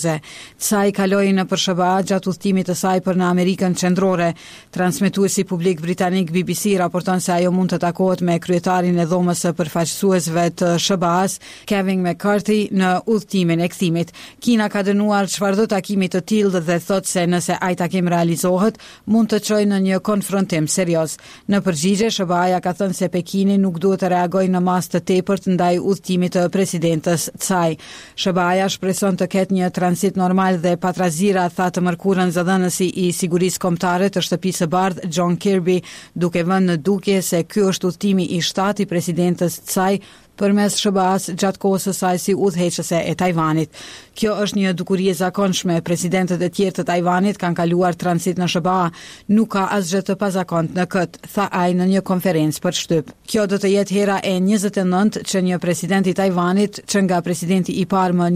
Tsai kaloi në Përshëba gjatë udhëtimit të saj për në Amerikën Qendrore. Transmetuesi publik britanik BBC raporton se ajo mund të takohet me kryetarin e dhomës së përfaqësuesve të SBA-s, Kevin McCarthy, në udhëtimin e kthimit. Kina ka dënuar çfarëdo takimi të tillë dhe thot se nëse ai takim realizohet, mund të çojë në një konfrontim serioz. Në përgjigje, SBA-ja ka thënë se Pekini nuk duhet të reagojë në masë të tepërt ndaj udhëtimit të presidentes Tsai. SBA-ja shpreson të ketë një tranzit normal dhe patrazira, tha të mërkurën zëdhënësi i sigurisë kombëtare të shtëpisë së bardhë John Kirby, duke vënë në dukje se ky është udhëtimi i 7 i presidentes Tsai përmes SBA-s gjatë kohës së saj si udhëheqëse e Tajvanit. Kjo është një dukuri e zakonshme. Presidentët e tjerë të Tajvanit kanë kaluar tranzit në SBA. Nuk ka asgjë të pazakontë në këtë, tha ai në një konferencë për shtyp. Kjo do të jetë hera e 29 që një president i Tajvanit, që nga presidenti i parë më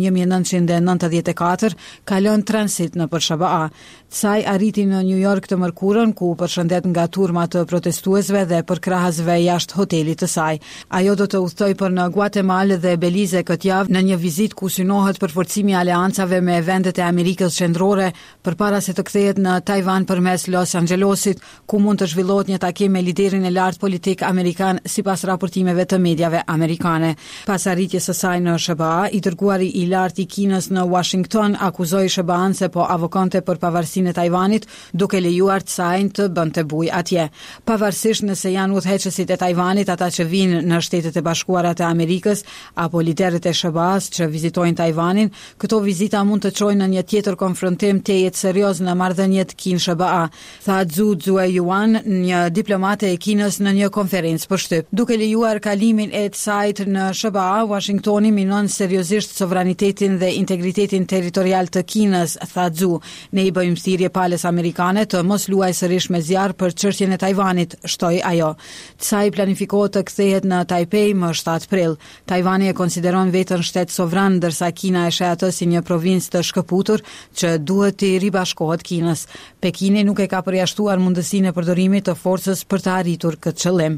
1994, kalon tranzit në për SBA. Tsai arriti në New York të mërkurën, ku përshëndet nga turma të protestuesve dhe përkrahësve jashtë hotelit të saj. Ajo do të udhtoj për në Guatemala dhe Belize këtë javë në një vizitë ku synohet përforcimi i aleancave me vendet e Amerikës Qendrore përpara se të kthehet në Tajvan përmes Los Angelesit, ku mund të zhvillohet një takim me liderin e lartë politik amerikan, sipas raportimeve të mediave amerikane. Pas arritjes së saj në SBA, i dërguari i lartë i Kinës në Washington akuzoi SBA-n se po avokonte për pavarësinë e Tajvanit, duke lejuar Tsai të bënte bujë atje. Pavarësisht nëse janë udhëheqësit e Tajvanit ata që vinë në Shtetet e Bashkuara të Amerikës apo liderët e SBA-s që vizitojnë Tajvanin, këto vizita mund të çojnë në një tjetër konfrontim tejet serioz në marrëdhëniet Kinë-SBA, tha Zhu Zueyuan, një diplomate e Kinës në një konferencë për shtyp. Duke lejuar kalimin e Tsait në SBA, Washingtoni minon seriozisht sovranitetin dhe integritetin territorial të Kinës, tha Zhu. Ne i bëjmë thirrje palës amerikane të mos luajë sërish me zjarr për çështjen e Tajvanit, shtoi ajo. Tsai planifikohet të kthehet në Taipei më 7 prill. Tajvani e konsideron veten shtet sovran, ndërsa Kina e sheh atë si një provincë të shkëputur që duhet të ribashkohet Kinës. Pekini nuk e ka përjashtuar mundësinë e përdorimit të forcës për të arritur këtë qëllim.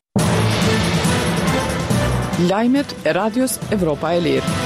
Lajmet e Radios Evropa e Lirë.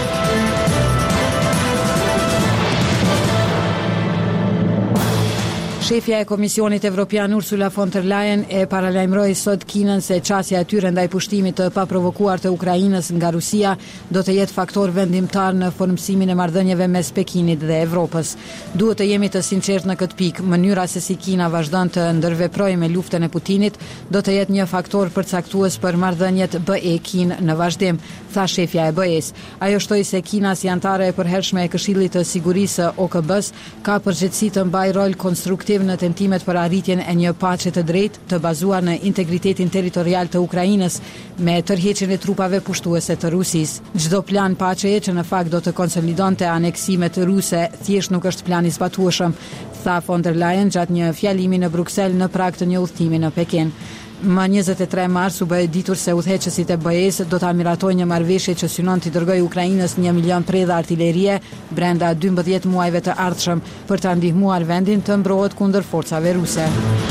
Shefja e Komisionit Evropian Ursula von der Leyen e paralajmëroi sot Kinën se qasja e tyre ndaj pushtimit të paprovokuar të Ukrainës nga Rusia do të jetë faktor vendimtar në formësimin e marrëdhënieve mes Pekinit dhe Evropës. Duhet të jemi të sinqertë në këtë pikë. Mënyra se si Kina vazhdon të ndërveprojë me luftën e Putinit do të jetë një faktor përcaktues për marrëdhëniet BE-Kinë në vazhdim, tha shefja e BE-s. Ajo shtoi se Kina si antare e përhershme e Këshillit të Sigurisë OKB-s ka përgjegjësi të mbajë rol konstruktiv në tentimet për arritjen e një paqe të drejtë të bazuar në integritetin territorial të Ukrainës me tërheqjen e trupave pushtuese të Rusisë. Çdo plan paqeje që në fakt do të konsolidonte aneksimet ruse thjesht nuk është plan i zbatueshëm, tha von der Leyen gjatë një fjalimi në Bruksel në prag të një udhëtimi në Pekin. Më 23 mars u bë ditur se udhëheqësit e BE-s do ta miratojnë një marrëveshje që synon të dërgojë Ukrainës 1 milion predha artillerie brenda 12 muajve të ardhshëm për ta ndihmuar vendin të mbrohet kundër forcave ruse.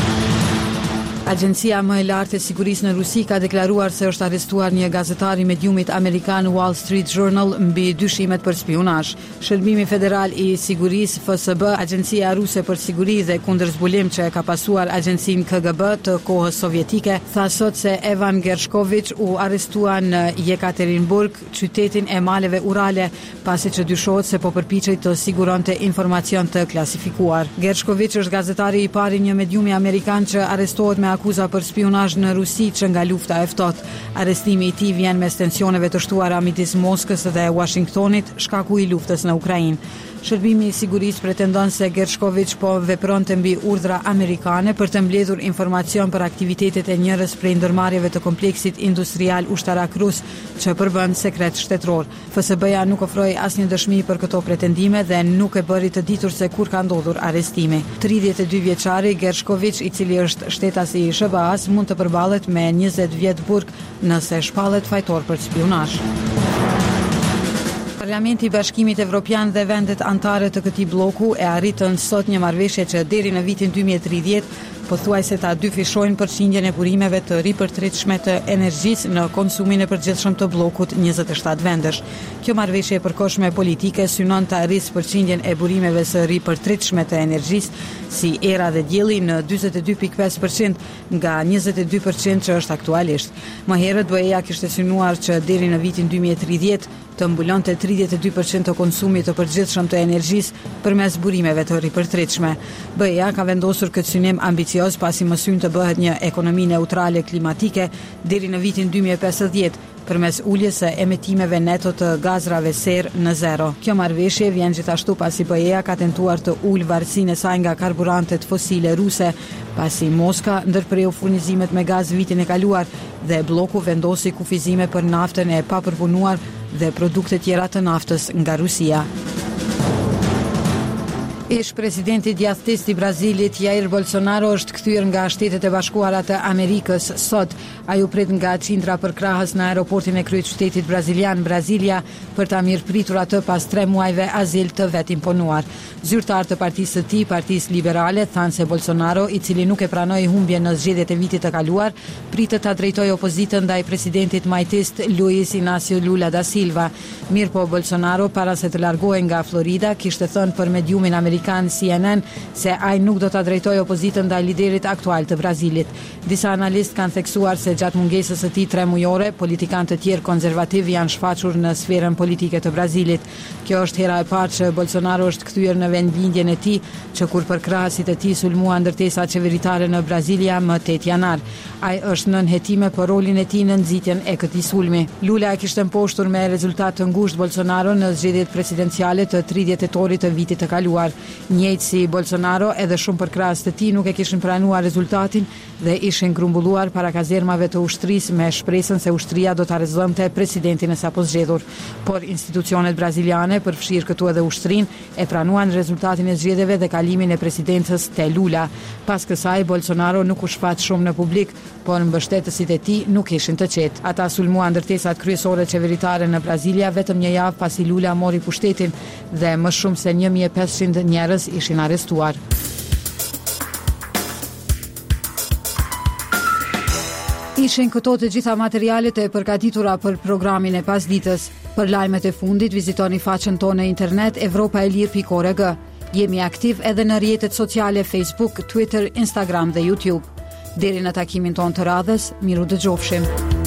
Agjencia më e lartë e sigurisë në Rusi ka deklaruar se është arrestuar një gazetar i mediumit amerikan Wall Street Journal mbi dyshimet për spionazh. Shërbimi Federal i Sigurisë FSB, agjencia ruse për siguri dhe kundërzbulim që ka pasuar agjencinë KGB të kohës sovjetike, tha sot se Evan Gershkovich u arrestua në Jekaterinburg, qytetin e maleve urale, pasi që dyshohet se po përpiqej të siguronte informacion të klasifikuar. Gershkovich është gazetari i parë i një mediumi amerikan që arrestohet me akuza për spionazh në Rusi që nga lufta e ftohtë. Arrestimi i tij vjen mes tensioneve të shtuara midis Moskës dhe Washingtonit, shkaku i luftës në Ukrainë. Shërbimi i sigurisë pretendon se Gershkovich po vepronte mbi urdhra amerikane për të mbledhur informacion për aktivitetet e njërës prej ndërmarrjeve të kompleksit industrial ushtarak rus që përbën sekret shtetëror. FSB-ja nuk ofroi asnjë dëshmi për këto pretendime dhe nuk e bëri të ditur se kur ka ndodhur arrestimi. 32 vjeçari Gershkovich, i cili është shtetas i SBA-s, mund të përballet me 20 vjet burg nëse shpallet fajtor për spionazh. Parlamenti i Bashkimit Evropian dhe vendet antare të këtij bloku e arritën sot një marrëveshje që deri në vitin 2030 Pothuajse ta dyfishojnë përqindjen e burimeve të ripërtritshme të energjisë në konsumin e përgjithshëm të bllokut 27 vendesh. Kjo marrëveshje e përkohshme politike synon ta arrisë përqindjen e burimeve së ripërtritshme të energjisë si era dhe dielli në 42.5% nga 22% që është aktualisht. Më herët BE-ja kishte synuar që deri në vitin 2030 të mbulonte 32% të konsumit të përgjithshëm të energjisë përmes burimeve të ripërtritshme. BE-ja ka vendosur këtë synim ambicioz pasi mësyn të bëhet një ekonomi neutrale klimatike deri në vitin 2050 përmes uljes së emitimeve neto të gazrave serë në zero. Kjo marrëveshje vjen gjithashtu pasi BE-ja ka tentuar të ulë varësinë e saj nga karburantet fosile ruse, pasi Moska ndërpreu furnizimet me gaz vitin e kaluar dhe bloku vendosi kufizime për naftën e papërpunuar dhe produkte tjera të naftës nga Rusia. Ish-presidenti djathtist i Brazilit Jair Bolsonaro është kthyer nga Shtetet e Bashkuara të Amerikës sot. Ai u prit nga qindra përkrahës në aeroportin e kryeqytetit brazilian Brasilia për ta mirëpritur atë pas 3 muajve azil të vet imponuar. Zyrtar të partisë së tij, Partisë Liberale, thanë se Bolsonaro, i cili nuk e pranoi humbjen në zgjedhjet e vitit të kaluar, pritet ta drejtojë opozitën ndaj presidentit majtist Luiz Inácio Lula da Silva. Mirpo Bolsonaro, para se të largohej nga Florida, kishte thënë për mediumin amerikan CNN se ai nuk do ta drejtojë opozitën ndaj liderit aktual të Brazilit. Disa analistë kanë theksuar se gjatë mungesës së tij 3 mujore, politikanë të tjerë konservativ janë shfaqur në sferën politike të Brazilit. Kjo është hera e parë që Bolsonaro është kthyer në vendlindjen e tij, që kur përkrahasit e tij sulmuan ndërtesa qeveritare në Brazilia më 8 janar. Ai është nën hetime për rolin e tij në nxitjen e këtij sulmi. Lula e kishte mposhtur me rezultat të ngushtë Bolsonaro në zgjedhjet presidenciale të 30 tetorit të vitit të kaluar. Njëjtë si Bolsonaro, edhe shumë përkrahës të tij nuk e kishin pranuar rezultatin dhe ishin grumbulluar para kazermave të ushtrisë me shpresën se ushtria do ta arrëzonte presidentin e sapo zgjedhur. Por institucionet braziliane, përfshirë këtu edhe ushtrinë, e pranuan rezultatin e zgjedhjeve dhe kalimin e presidencës te Lula. Pas kësaj, Bolsonaro nuk u shfaq shumë në publik, por mbështetësit e tij nuk ishin të qetë. Ata sulmuan ndërtesat kryesore qeveritare në Brazilia vetëm një javë pasi Lula mori pushtetin dhe më shumë se 1500 njerëz ishin arrestuar. Ishin këto të gjitha materialet e përgatitura për programin e pasditës. Për lajmet e fundit vizitoni faqen tonë në internet evropaelir.org. Jemi aktiv edhe në rrjetet sociale Facebook, Twitter, Instagram dhe YouTube. Deri në takimin tonë të radhës, miru dëgjofshim.